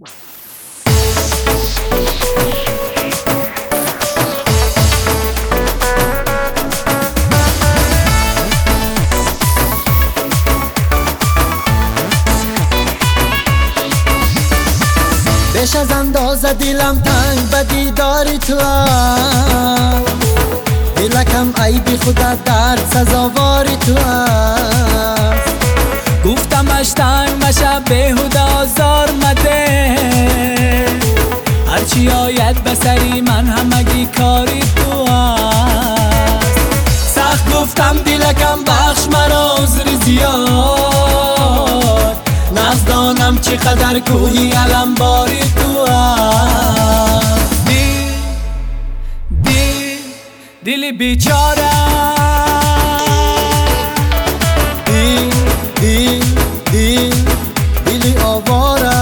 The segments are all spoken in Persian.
بیش از اندازه دلم تنگ به دیداری تو است، دلکم ای بی خودت درد سزاواری تو است. گفتمش تنگ مشه بیهوده آزار مده، هرچی آید به سری من همگی کاری تو است. سخت گفتم دلکم بخش مرا عذر زیاد، نفس دانم چقدر کوهی علم باری تو است. دلی بیچاره، دلی آواره،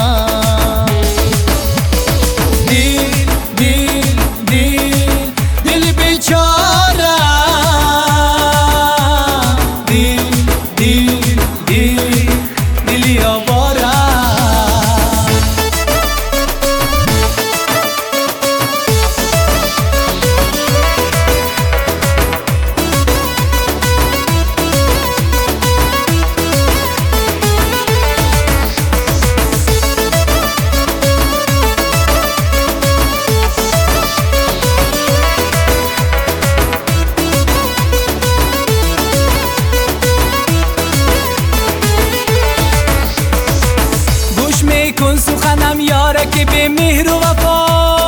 دلی بیچاره، دلی آواره. کن سخنم یاره که به مهر و وفا،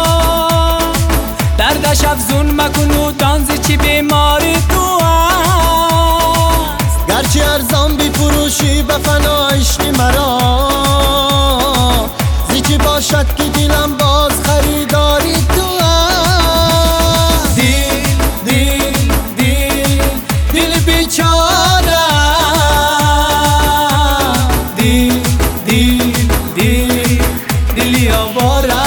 دردش افزون مکن و دانزی چی بیماری تو است. گرچه ارزان بی فروشی به فنا عشقی مرا، زیچی باشد که دلم باز خریداری تو است. دل بیچاره، دلی آواره.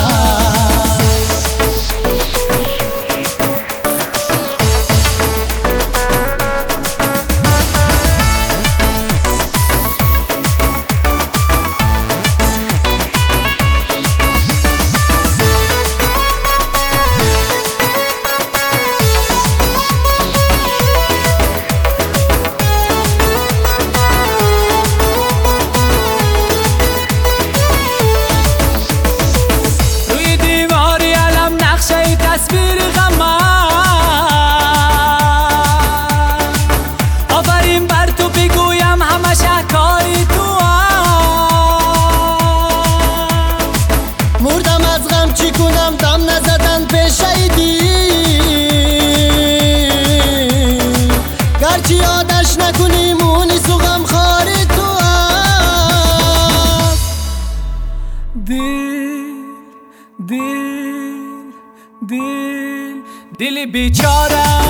تصویر غمم آفرین بر تو بگویم همه شهکاری تو است. مردم از غم چی کنم دم نزدن پیشه دید، گرچه یادش نکنی مونی سو غم خاری تو است. دل بیچاره،